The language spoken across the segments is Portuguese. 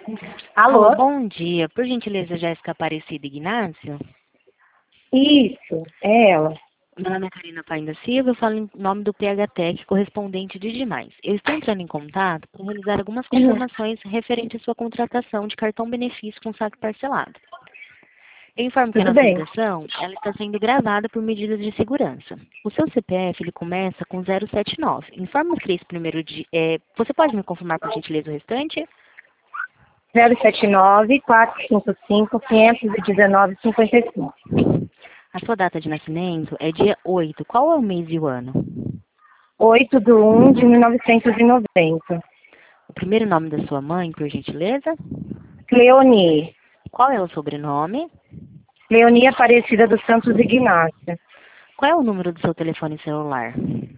Alô, Alô? bom dia. Por gentileza, Jéssica Aparecida Ignácio? Isso, é ela. Meu nome é Karina Painda Silva, eu falo em nome do PHTEC, correspondente de demais. Eu estou entrando em contato para realizar algumas confirmações referentes à sua contratação de cartão benefício com saque parcelado. Eu informo que a Tudo nossa bem. ligação ela está sendo gravada por medidas de segurança. O seu CPF ele começa com 079. Informa-nos que esse primeiro dia... você pode me confirmar, por gentileza, o restante? 079-455-519-55. A sua data de nascimento é dia 8. Qual é o mês e o ano? 8/1/1990. O primeiro nome da sua mãe, por gentileza? Cleoni. Qual é o sobrenome? Leonie Aparecida dos Santos Ignácio. Qual é o número do seu telefone celular?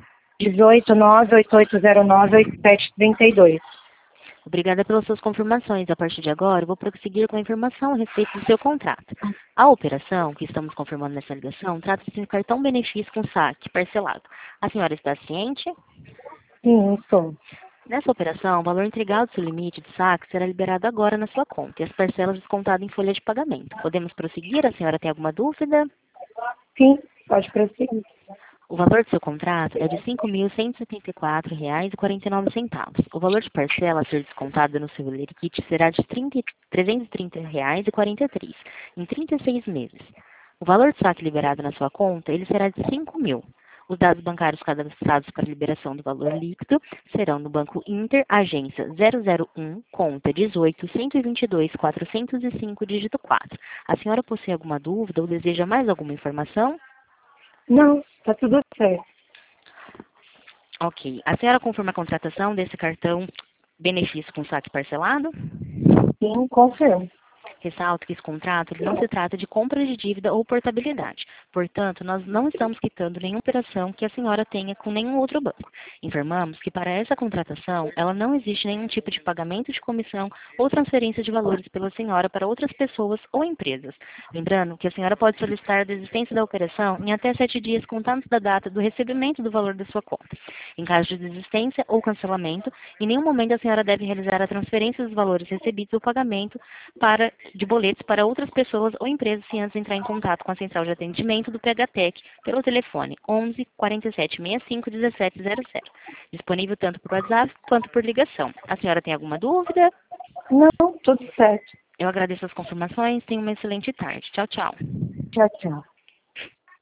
18988098732. Obrigada pelas suas confirmações. A partir de agora, eu vou prosseguir com a informação a respeito do seu contrato. A operação que estamos confirmando nessa ligação trata-se de um cartão benefício com saque parcelado. A senhora está ciente? Sim, estou. Nessa operação, o valor integral do seu limite de saque será liberado agora na sua conta e as parcelas descontadas em folha de pagamento. Podemos prosseguir? A senhora tem alguma dúvida? Sim, pode prosseguir. O valor do seu contrato é de R$ 5.174,49. O valor de parcela a ser descontado no seu Kit será de R$ 330,43, em 36 meses. O valor de saque liberado na sua conta ele será de R$ 5.000. Os dados bancários cadastrados para liberação do valor líquido serão no Banco Inter, agência 001, conta 18.122.405, dígito 4. A senhora possui alguma dúvida ou deseja mais alguma informação? Não, tá tudo certo. Ok. A senhora confirma a contratação desse cartão benefício com saque parcelado? Sim, confirmo. Ressalto que esse contrato ele não se trata de compra de dívida ou portabilidade. Portanto, nós não estamos quitando nenhuma operação que a senhora tenha com nenhum outro banco. Informamos que para essa contratação, ela não existe nenhum tipo de pagamento de comissão ou transferência de valores pela senhora para outras pessoas ou empresas. Lembrando que a senhora pode solicitar a desistência da operação em até 7 dias contados da data do recebimento do valor da sua conta. Em caso de desistência ou cancelamento, em nenhum momento a senhora deve realizar a transferência dos valores recebidos ou pagamento de boletos para outras pessoas ou empresas se antes entrar em contato com a central de atendimento do PHTEC pelo telefone 11 47 65 1700. Disponível tanto por WhatsApp quanto por ligação. A senhora tem alguma dúvida? Não, tudo certo. Eu agradeço as confirmações. Tenha uma excelente tarde. Tchau, tchau. Tchau, tchau.